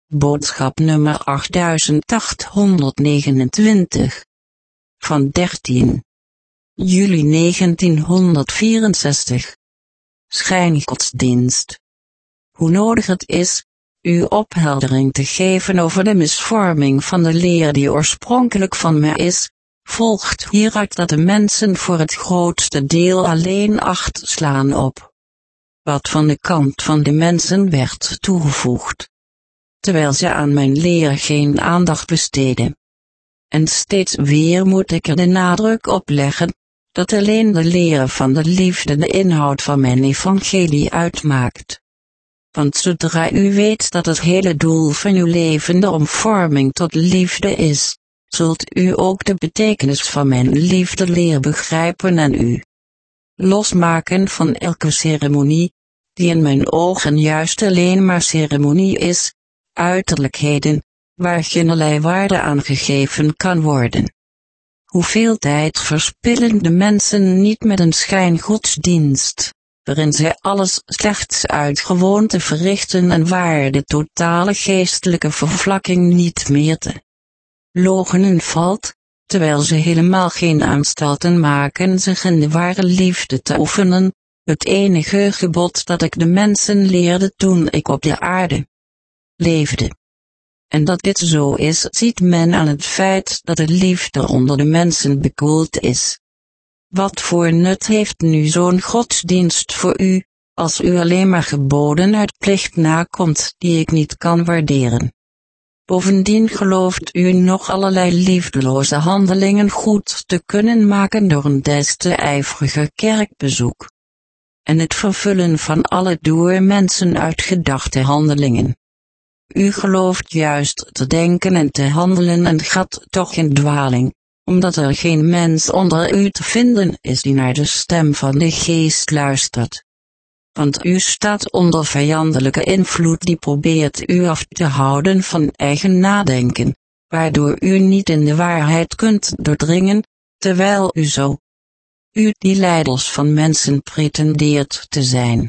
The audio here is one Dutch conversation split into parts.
Boodschap nummer 8829. Van 13 juli 1964. Schijngodsdienst. Hoe nodig het is, u opheldering te geven over de misvorming van de leer die oorspronkelijk van mij is, volgt hieruit dat de mensen voor het grootste deel alleen acht slaan op wat van de kant van de mensen werd toegevoegd, terwijl ze aan mijn leer geen aandacht besteden. En steeds weer moet ik er de nadruk op leggen, dat alleen de leer van de liefde de inhoud van mijn evangelie uitmaakt. Want zodra u weet dat het hele doel van uw leven de omvorming tot liefde is, zult u ook de betekenis van mijn liefdeleer begrijpen en u losmaken van elke ceremonie, die in mijn ogen juist alleen maar ceremonie is, uiterlijkheden, waar geen waarde aan gegeven kan worden. Hoeveel tijd verspillen de mensen niet met een schijngodsdienst, waarin zij alles slechts uit gewoonte verrichten en waar de totale geestelijke vervlakking niet meer te loochenen valt, terwijl ze helemaal geen aanstalten maken zich in de ware liefde te oefenen, het enige gebod dat ik de mensen leerde toen ik op de aarde leefde. En dat dit zo is, ziet men aan het feit dat de liefde onder de mensen bekoeld is. Wat voor nut heeft nu zo'n godsdienst voor u, als u alleen maar geboden uit plicht nakomt die ik niet kan waarderen? Bovendien gelooft u nog allerlei liefdeloze handelingen goed te kunnen maken door een des te ijveriger kerkbezoek en het vervullen van alle door mensen uitgedachte handelingen. U gelooft juist te denken en te handelen en gaat toch in dwaling, omdat er geen mens onder u te vinden is die naar de stem van de geest luistert. Want u staat onder vijandelijke invloed die probeert u af te houden van eigen nadenken, waardoor u niet in de waarheid kunt doordringen, terwijl u die leiders van mensen pretendeert te zijn.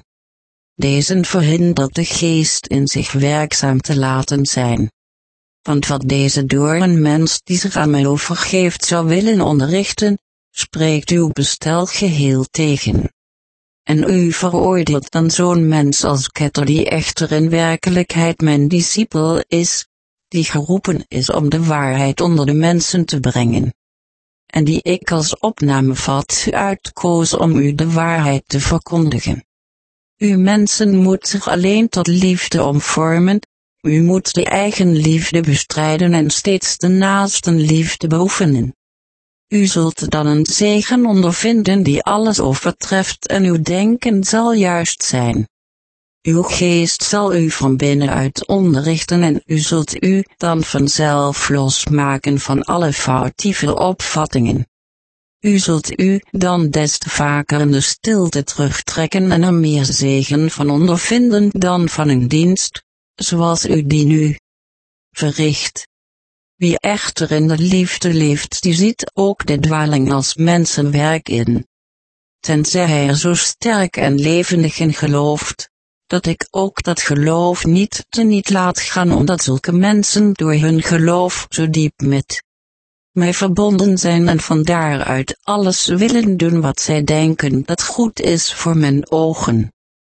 Deze verhindert de geest in zich werkzaam te laten zijn. Want wat deze door een mens die zich aan mij overgeeft zou willen onderrichten, spreekt uw bestel geheel tegen. En u veroordeelt dan zo'n mens als Ketter die echter in werkelijkheid mijn discipel is, die geroepen is om de waarheid onder de mensen te brengen. En die ik als opnamevat uitkoos om u de waarheid te verkondigen. U mensen moet zich alleen tot liefde omvormen, u moet de eigen liefde bestrijden en steeds de naastenliefde beoefenen. U zult dan een zegen ondervinden die alles overtreft en uw denken zal juist zijn. Uw geest zal u van binnenuit onderrichten en u zult u dan vanzelf losmaken van alle foutieve opvattingen. U zult u dan des te vaker in de stilte terugtrekken en er meer zegen van ondervinden dan van een dienst, zoals u die nu verricht. Wie echter in de liefde leeft, die ziet ook de dwaling als mensenwerk in. Tenzij hij er zo sterk en levendig in gelooft, dat ik ook dat geloof niet laat gaan, omdat zulke mensen door hun geloof zo diep met mij verbonden zijn en van daaruit alles willen doen wat zij denken dat goed is voor mijn ogen.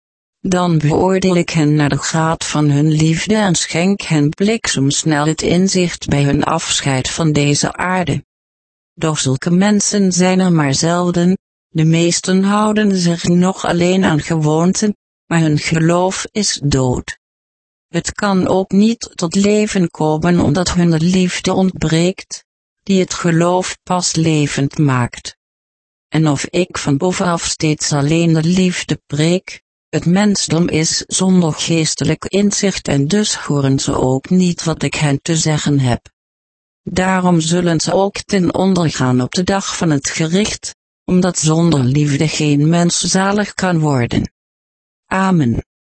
Dan beoordeel ik hen naar de graad van hun liefde en schenk hen bliksemsnel het inzicht bij hun afscheid van deze aarde. Doch zulke mensen zijn er maar zelden, de meesten houden zich nog alleen aan gewoonten, maar hun geloof is dood. Het kan ook niet tot leven komen omdat hun de liefde ontbreekt, die het geloof pas levend maakt. En of ik van bovenaf steeds alleen de liefde preek, het mensdom is zonder geestelijk inzicht en dus horen ze ook niet wat ik hen te zeggen heb. Daarom zullen ze ook ten onder gaan op de dag van het gericht, omdat zonder liefde geen mens zalig kan worden. Amen.